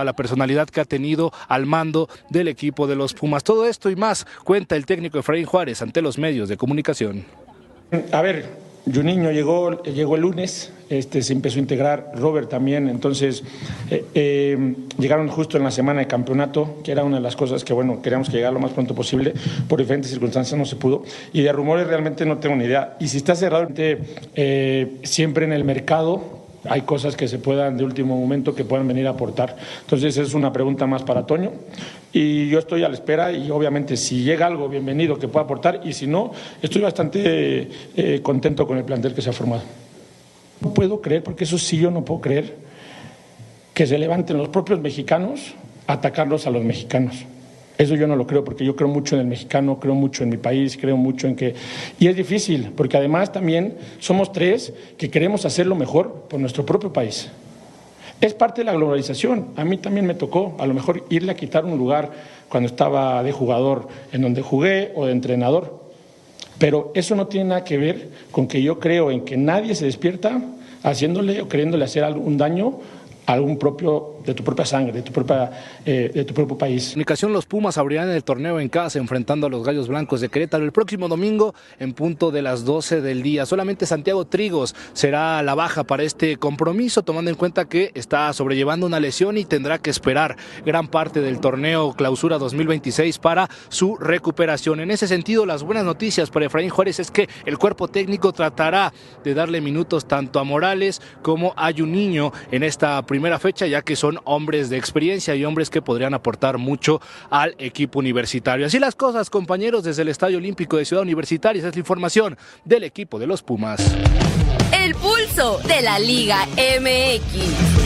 a la personalidad que ha tenido al mando del equipo de los Pumas. Todo esto y más cuenta el técnico Efraín Juárez ante los medios de comunicación. A ver, Juninho llegó el lunes, se empezó a integrar, Robert también, entonces llegaron justo en la semana de campeonato, que era una de las cosas que, bueno, queríamos que llegara lo más pronto posible, por diferentes circunstancias no se pudo, y de rumores realmente no tengo ni idea, y si está cerrado, siempre en el mercado hay cosas que se puedan de último momento que puedan venir a aportar, entonces es una pregunta más para Toño, y yo estoy a la espera y obviamente si llega algo bienvenido que pueda aportar y si no, estoy bastante contento con el plantel que se ha formado. No puedo creer, porque eso sí yo no puedo creer, que se levanten los propios mexicanos a atacarlos a los mexicanos. Eso yo no lo creo, porque yo creo mucho en el mexicano, creo mucho en mi país, creo mucho en que... Y es difícil, porque además también somos tres que queremos hacer lo mejor por nuestro propio país. Es parte de la globalización. A mí también me tocó, a lo mejor, irle a quitar un lugar cuando estaba de jugador en donde jugué o de entrenador. Pero eso no tiene nada que ver con que yo creo en que nadie se despierta haciéndole o queriéndole hacer algún daño a algún propio, de tu propia sangre, de tu propio país. Comunicación, los Pumas abrirán el torneo en casa enfrentando a los Gallos Blancos de Querétaro el próximo domingo en punto de las 12 del día. Solamente Santiago Trigos será la baja para este compromiso, tomando en cuenta que está sobrellevando una lesión y tendrá que esperar gran parte del torneo Clausura 2026 para su recuperación. En ese sentido, las buenas noticias para Efraín Juárez es que el cuerpo técnico tratará de darle minutos tanto a Morales como a Juninho en esta primera fecha, ya que son hombres de experiencia y hombres que podrían aportar mucho al equipo universitario. Así las cosas, compañeros, desde el Estadio Olímpico de Ciudad Universitaria. Esa es la información del equipo de los Pumas. El pulso de la Liga MX.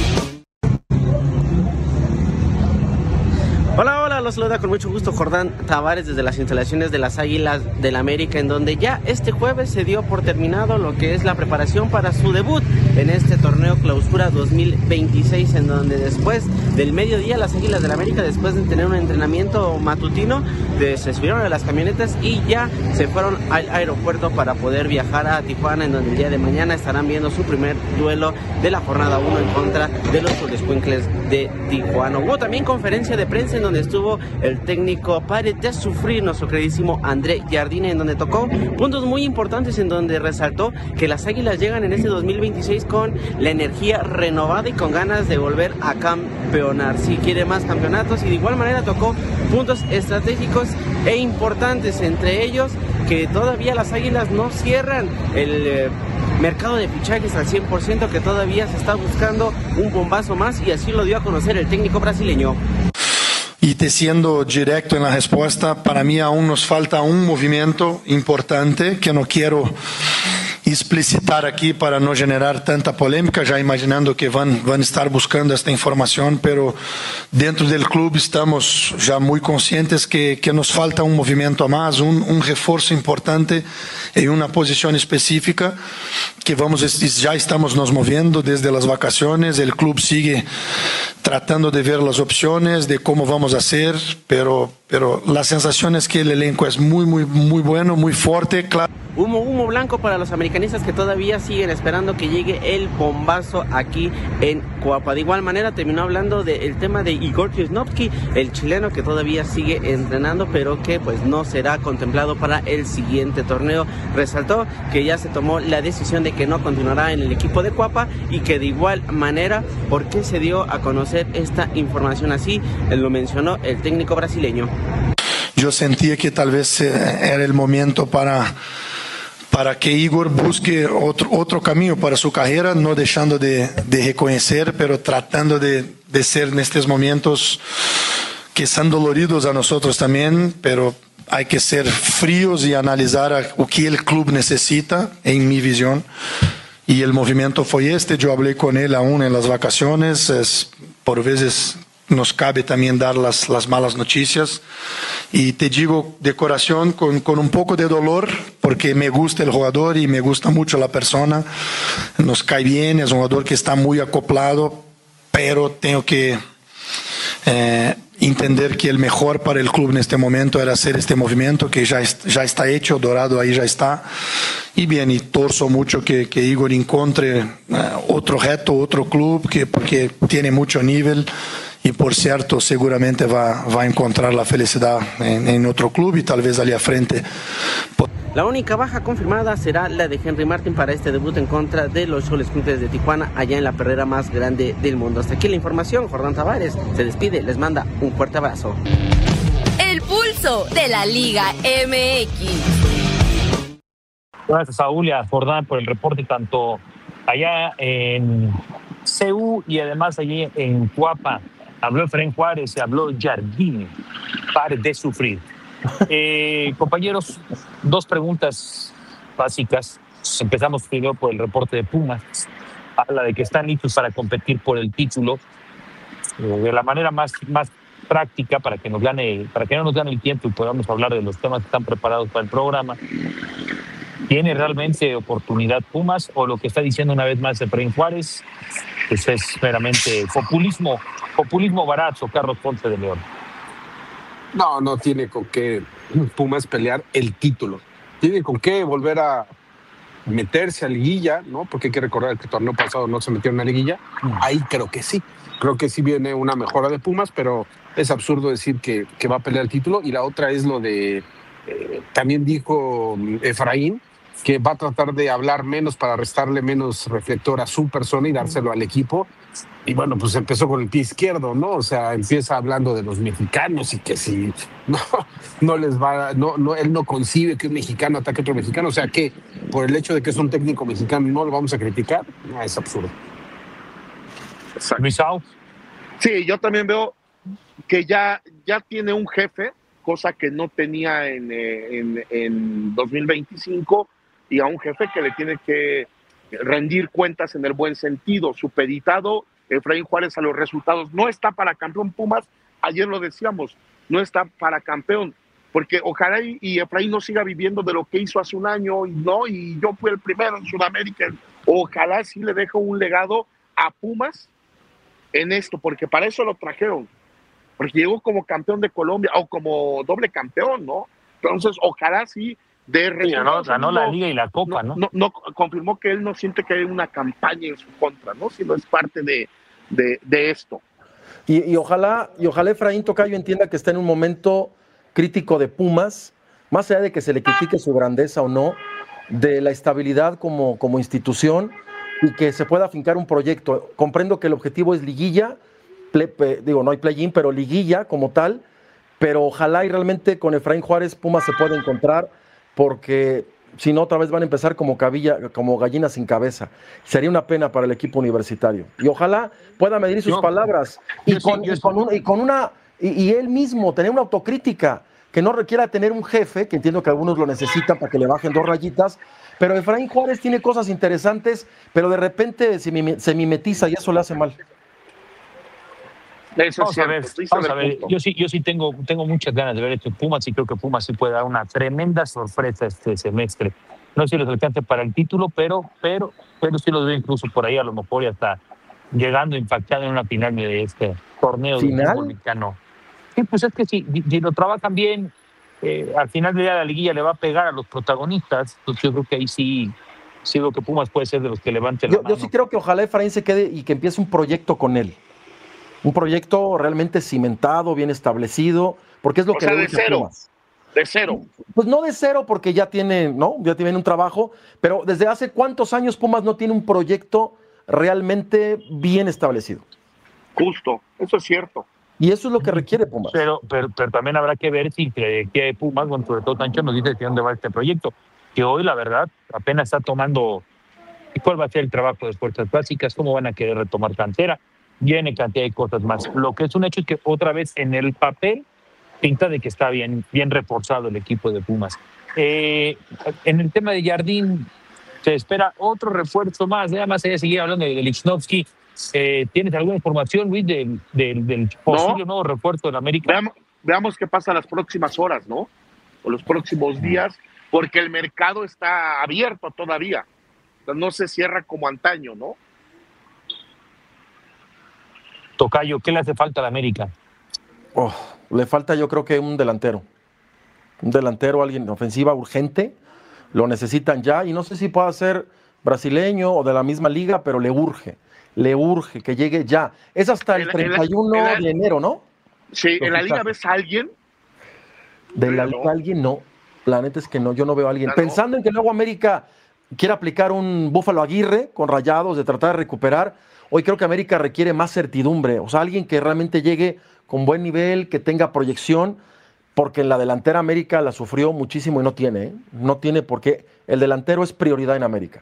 Hola, los saluda con mucho gusto Jordán Tavares desde las instalaciones de las Águilas del América, en donde ya este jueves se dio por terminado lo que es la preparación para su debut en este torneo Clausura 2026, en donde después del mediodía las Águilas del América, después de tener un entrenamiento matutino, se subieron a las camionetas y ya se fueron al aeropuerto para poder viajar a Tijuana, en donde el día de mañana estarán viendo su primer duelo de la jornada 1 en contra de los Escuincles de Tijuana. Hubo también conferencia de prensa en donde estuvo el técnico Pare de Sufrir, nuestro queridísimo André Jardine, en donde tocó puntos muy importantes, en donde resaltó que las Águilas llegan en este 2026 con la energía renovada y con ganas de volver a campeonar, si quiere más campeonatos, y de igual manera tocó puntos estratégicos e importantes, entre ellos que todavía las Águilas no cierran el mercado de fichajes al 100%, que todavía se está buscando un bombazo más, y así lo dio a conocer el técnico brasileño. Y te siendo directo en la respuesta, para mí aún nos falta un movimiento importante que no quiero explicitar aquí para no generar tanta polémica, ya imaginando que van a estar buscando esta información, pero dentro del club estamos ya muy conscientes que nos falta un movimiento más, un refuerzo importante en una posición específica que ya estamos nos moviendo desde las vacaciones. El club sigue tratando de ver las opciones de cómo vamos a hacer, pero la sensación es que el elenco es muy bueno, muy fuerte, claro. Humo blanco para los americanistas que todavía siguen esperando que llegue el bombazo aquí en Coapa. De igual manera terminó hablando del tema de Igor Chisnovsky, el chileno que todavía sigue entrenando, pero que pues no será contemplado para el siguiente torneo. Resaltó que ya se tomó la decisión de que no continuará en el equipo de Coapa, y que de igual manera, ¿por qué se dio a conocer esta información así? Lo mencionó el técnico brasileño. Yo sentía que tal vez era el momento para que Igor busque otro camino para su carrera, no dejando de reconocer, pero tratando de ser en estos momentos que son doloridos a nosotros también, pero hay que ser fríos y analizar o que el club necesita, en mi visión. Y el movimiento fue yo hablé con él aún en las vacaciones, por veces nos cabe también dar las malas noticias, y te digo de corazón, con un poco de dolor, porque me gusta el jugador y me gusta mucho la persona, nos cae bien, es un jugador que está muy acoplado, pero tengo que entender que el mejor para el club en este momento era hacer este movimiento que ya está hecho, Dorado ahí ya está. Y bien, y torzo mucho que Igor encuentre otro reto, otro club, porque tiene mucho nivel y por cierto seguramente va a encontrar la felicidad en otro club y tal vez allá frente. La única baja confirmada será la de Henry Martin para este debut en contra de los Cholos Clubes de Tijuana, allá en la perrera más grande del mundo. Hasta aquí la información. Jordán Tavares se despide, les manda un fuerte abrazo. El pulso de la Liga MX. Gracias, Saúl, y a Jordán por el reporte, tanto allá en CU y además allí en Cuapa. Habló Efraín Juárez y habló Jardín. Pare de sufrir. Compañeros, dos preguntas básicas. Empezamos primero por el reporte de Pumas. Habla de que están listos para competir por el título de la manera más práctica para que no nos gane el tiempo y podamos hablar de los temas que están preparados para el programa. ¿Tiene realmente oportunidad Pumas o lo que está diciendo una vez más Efraín Juárez pues es meramente populismo barato, Carlos Ponce de León? No tiene con qué Pumas pelear el título. Tiene con qué volver a meterse a liguilla, ¿no? Porque hay que recordar que el torneo pasado no se metió en una liguilla. Ahí creo que sí. Creo que sí viene una mejora de Pumas, pero es absurdo decir que va a pelear el título. Y la otra es lo de... también dijo Efraín que va a tratar de hablar menos para restarle menos reflector a su persona y dárselo al equipo. Y bueno, pues empezó con el pie izquierdo, ¿no? O sea, empieza hablando de los mexicanos y que si no les va, él no concibe que un mexicano ataque a otro mexicano. O sea, que por el hecho de que es un técnico mexicano no lo vamos a criticar, no, es absurdo. Luisao. Sí, yo también veo que ya tiene un jefe, cosa que no tenía en 2025, y a un jefe que le tiene que rendir cuentas en el buen sentido. Supeditado Efraín Juárez a los resultados. No está para campeón Pumas, ayer lo decíamos, no está para campeón, porque ojalá y Efraín no siga viviendo de lo que hizo hace un año, y yo fui el primero en Sudamérica. Ojalá sí le deje un legado a Pumas en esto, porque para eso lo trajeron, porque llegó como campeón de Colombia, o como doble campeón, ¿no? Entonces, ojalá sí de resultados. Ganó la Liga y la Copa, ¿no? No, confirmó que él no siente que hay una campaña en su contra, ¿no? Sino es parte de esto. Y ojalá Efraín Tocayo entienda que está en un momento crítico de Pumas, más allá de que se le critique su grandeza o no, de la estabilidad como institución, y que se pueda afincar un proyecto. Comprendo que el objetivo es liguilla, no hay play-in, pero liguilla como tal, pero ojalá y realmente con Efraín Juárez Pumas se pueda encontrar, porque si no otra vez van a empezar como gallinas sin cabeza. Sería una pena para el equipo universitario. Y ojalá pueda medir sus palabras y él mismo tener una autocrítica, que no requiera tener un jefe, que entiendo que algunos lo necesitan para que le bajen 2 rayitas, pero Efraín Juárez tiene cosas interesantes, pero de repente se mimetiza y eso le hace mal. Vamos a ver. Yo sí tengo muchas ganas de ver esto en Pumas, y creo que Pumas sí puede dar una tremenda sorpresa este semestre. No sé si les alcance para el título, pero sí los veo incluso por ahí, a lo mejor y hasta llegando impactado en una final de este torneo del fútbol mexicano. Sí, pues es que si lo trabajan bien, al final del día de la liguilla le va a pegar a los protagonistas. Entonces yo creo que ahí sí veo que Pumas puede ser de los que levante la mano. Yo sí creo que ojalá Efraín se quede y que empiece un proyecto con él. Un proyecto realmente cimentado, bien establecido, porque es lo que le gusta a Pumas. De cero. Pues no de cero, porque ya tiene un trabajo, pero ¿desde hace cuántos años Pumas no tiene un proyecto realmente bien establecido? Justo, eso es cierto. Y eso es lo que requiere Pumas. Pero también habrá que ver si que Pumas, bueno, sobre todo Tancho, nos dice hacia dónde va este proyecto, que hoy, la verdad, apenas está tomando cuál va a ser el trabajo de fuerzas básicas, cómo van a querer retomar cantera. Viene cantidad de cosas más. Lo que es un hecho es que otra vez en el papel pinta de que está bien reforzado el equipo de Pumas. En el tema de Jardín se espera otro refuerzo más. Además, ella seguía hablando de Lichnowsky. ¿Tienes alguna información, Luis, del posible nuevo refuerzo de América? Veamos qué pasa las próximas horas, ¿no? O los próximos días, porque el mercado está abierto todavía. No se cierra como antaño, ¿no? Tocayo, ¿qué le hace falta a la América? Le falta yo creo que un delantero, alguien de ofensiva urgente, lo necesitan ya, y no sé si pueda ser brasileño o de la misma liga, pero le urge que llegue ya. Es hasta el 31 de enero, ¿no? Sí, ¿en la liga ves a alguien? De la liga alguien no, la neta es que no, yo no veo a alguien. Pensando en que luego América quiere aplicar un Búfalo Aguirre con Rayados, de tratar de recuperar, hoy creo que América requiere más certidumbre, o sea, alguien que realmente llegue con buen nivel, que tenga proyección, porque en la delantera América la sufrió muchísimo y no tiene porque el delantero es prioridad en América.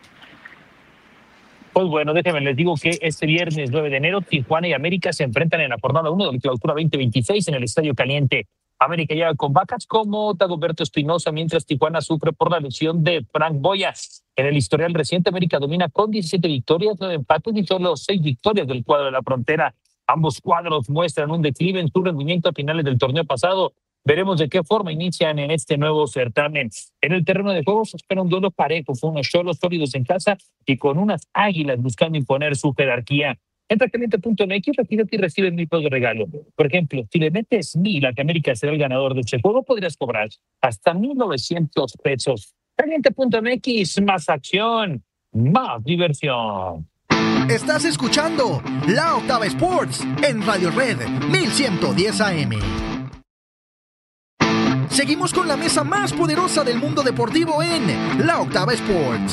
Pues bueno, déjenme les digo que este viernes 9 de enero Tijuana y América se enfrentan en la jornada 1 de la Clausura 2026 en el Estadio Caliente. América llega con bajas como Dagoberto Espinosa, mientras Tijuana sufre por la lesión de Frank Boyas. En el historial reciente, América domina con 17 victorias, 9 empates y solo 6 victorias del cuadro de la frontera. Ambos cuadros muestran un declive en su rendimiento a finales del torneo pasado. Veremos de qué forma inician en este nuevo certamen. En el terreno de juego se espera un duelo parejo, con unos cholos sólidos en casa y con unas águilas buscando imponer su jerarquía. Entra a caliente.mx, regístrate y recibe 1,000 pesos de regalo. Por ejemplo, si le metes 1,000 a que América será el ganador de este juego, podrías cobrar hasta 1,900 pesos. Caliente.mx, más acción, más diversión. Estás escuchando La Octava Sports en Radio Red 1110 AM. Seguimos con la mesa más poderosa del mundo deportivo en La Octava Sports.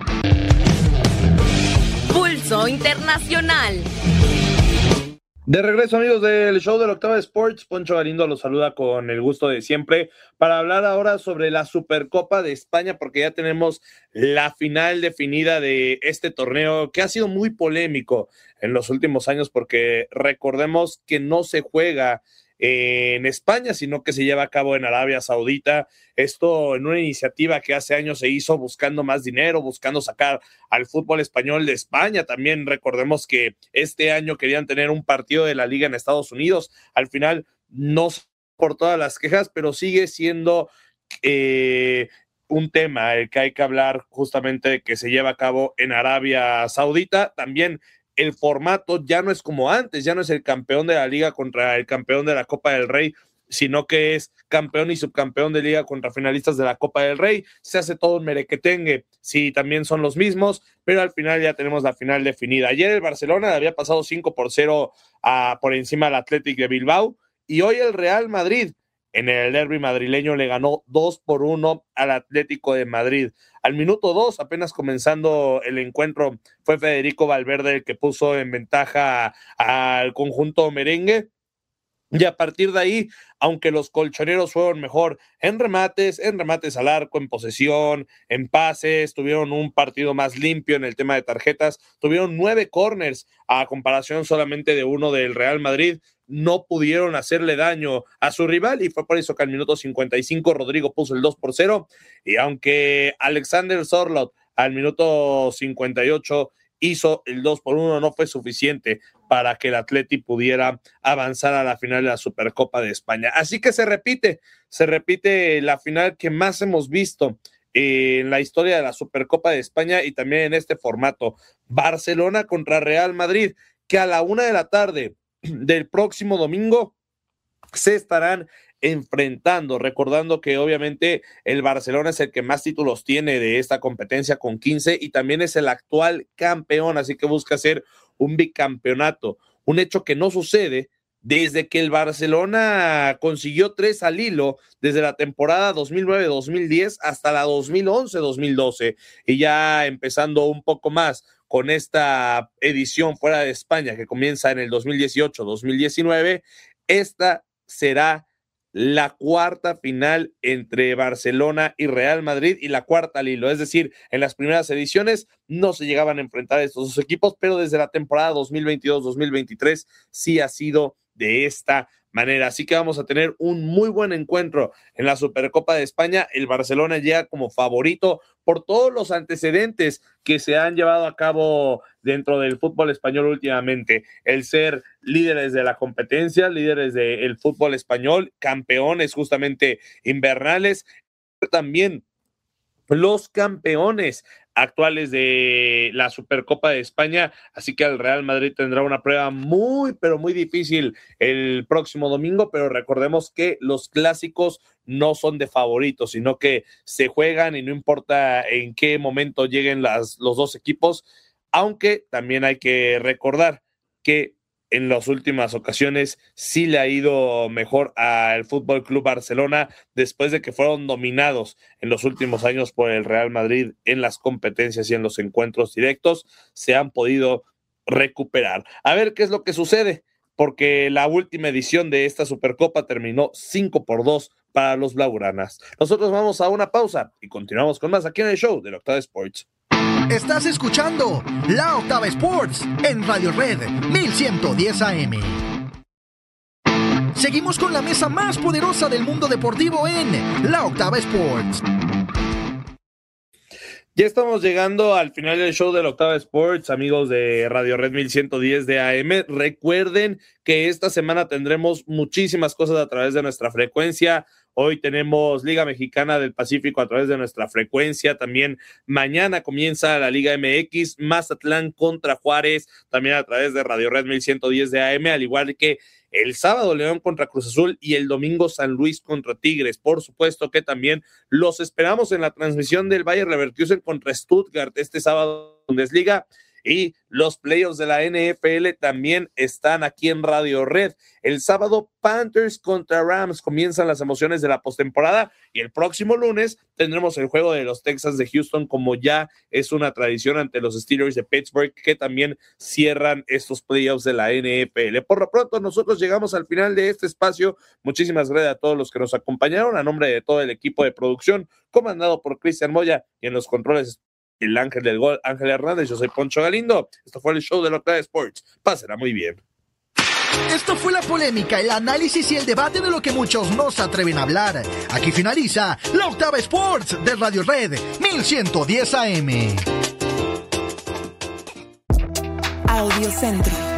Pulso Internacional. De regreso, amigos del show de la Octava Sports, Poncho Galindo los saluda con el gusto de siempre para hablar ahora sobre la Supercopa de España, porque ya tenemos la final definida de este torneo que ha sido muy polémico en los últimos años, porque recordemos que no se juega en España, sino que se lleva a cabo en Arabia Saudita. Esto en una iniciativa que hace años se hizo buscando más dinero, buscando sacar al fútbol español de España. También recordemos que este año querían tener un partido de la liga en Estados Unidos. Al final no por todas las quejas, pero sigue siendo un tema el que hay que hablar, justamente que se lleva a cabo en Arabia Saudita. También el formato ya no es como antes, ya no es el campeón de la liga contra el campeón de la Copa del Rey, sino que es campeón y subcampeón de liga contra finalistas de la Copa del Rey. Se hace todo un merequetengue, sí, también son los mismos, pero al final ya tenemos la final definida. Ayer el Barcelona le había pasado 5-0 por encima del Athletic de Bilbao, y hoy el Real Madrid en el derbi madrileño le ganó 2-1 al Atlético de Madrid. Al minuto 2, apenas comenzando el encuentro, fue Federico Valverde el que puso en ventaja al conjunto merengue. Y a partir de ahí, aunque los colchoneros fueron mejor en remates al arco, en posesión, en pases, tuvieron un partido más limpio en el tema de tarjetas, tuvieron 9 corners a comparación solamente de uno del Real Madrid. No pudieron hacerle daño a su rival y fue por eso que al minuto 55 Rodrigo puso el 2-0, y aunque Alexander Sørloth al minuto 58 hizo el 2-1, no fue suficiente para que el Atleti pudiera avanzar a la final de la Supercopa de España. Así que se repite la final que más hemos visto en la historia de la Supercopa de España y también en este formato. Barcelona contra Real Madrid, que a la 1:00 p.m. del próximo domingo se estarán enfrentando, recordando que obviamente el Barcelona es el que más títulos tiene de esta competencia con 15 y también es el actual campeón, así que busca hacer un bicampeonato, un hecho que no sucede desde que el Barcelona consiguió 3 al hilo desde la temporada 2009-2010 hasta la 2011-2012, y ya empezando un poco más con esta edición fuera de España que comienza en el 2018-2019, esta será la cuarta final entre Barcelona y Real Madrid y la cuarta al hilo, es decir, en las primeras ediciones no se llegaban a enfrentar estos dos equipos, pero desde la temporada 2022-2023 sí ha sido de esta manera, así que vamos a tener un muy buen encuentro en la Supercopa de España. El Barcelona llega como favorito por todos los antecedentes que se han llevado a cabo dentro del fútbol español últimamente, el ser líderes de la competencia, líderes del fútbol español, campeones justamente invernales, también los campeones actuales de la Supercopa de España, así que el Real Madrid tendrá una prueba muy, pero muy difícil el próximo domingo, pero recordemos que los clásicos no son de favoritos, sino que se juegan y no importa en qué momento lleguen los dos equipos, aunque también hay que recordar que en las últimas ocasiones sí le ha ido mejor al Fútbol Club Barcelona después de que fueron dominados en los últimos años por el Real Madrid en las competencias y en los encuentros directos, se han podido recuperar. A ver qué es lo que sucede, porque la última edición de esta Supercopa terminó 5-2 para los blaugranas. Nosotros vamos a una pausa y continuamos con más aquí en el show de la Octava Sports. Estás escuchando La Octava Sports en Radio Red 1110 AM. Seguimos con la mesa más poderosa del mundo deportivo en La Octava Sports. Ya estamos llegando al final del show de la Octava Sports, amigos de Radio Red 1110 de AM. Recuerden que esta semana tendremos muchísimas cosas a través de nuestra frecuencia. Hoy tenemos Liga Mexicana del Pacífico a través de nuestra frecuencia. También mañana comienza la Liga MX, Mazatlán contra Juárez, también a través de Radio Red 1110 de AM, al igual que el sábado León contra Cruz Azul y el domingo San Luis contra Tigres. Por supuesto que también los esperamos en la transmisión del Bayer Leverkusen contra Stuttgart este sábado en Bundesliga. Y los playoffs de la NFL también están aquí en Radio Red. El sábado, Panthers contra Rams. Comienzan las emociones de la postemporada y el próximo lunes tendremos el juego de los Texans de Houston, como ya es una tradición ante los Steelers de Pittsburgh, que también cierran estos playoffs de la NFL. Por lo pronto, nosotros llegamos al final de este espacio. Muchísimas gracias a todos los que nos acompañaron. A nombre de todo el equipo de producción, comandado por Cristian Moya, y en los controles el ángel del gol, Ángel Hernández. Yo soy Poncho Galindo. Esto fue el show de la Octava Sports. Pásenla muy bien. Esto fue la polémica, el análisis y el debate de lo que muchos no se atreven a hablar. Aquí finaliza la Octava Sports de Radio Red 1110 AM. Audio Centro.